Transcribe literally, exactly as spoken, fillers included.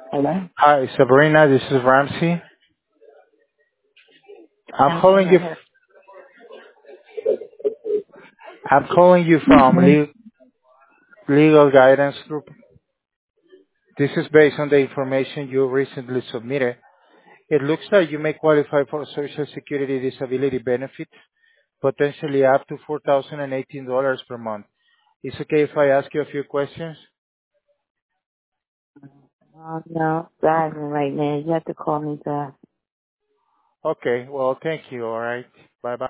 Hello? Hi, Sabrina. This is Ramsey. I'm I'm here calling you. right here. I'm calling you from Mhm. Le- Legal Guidance Group. This is based on the information you recently submitted. It looks like you may qualify for Social Security disability benefits, potentially up to four thousand eighteen dollars per month. Is it okay if I ask you a few questions? Oh, no, driving right now. You have to call me back. Okay. Well, thank you. All right. Bye bye.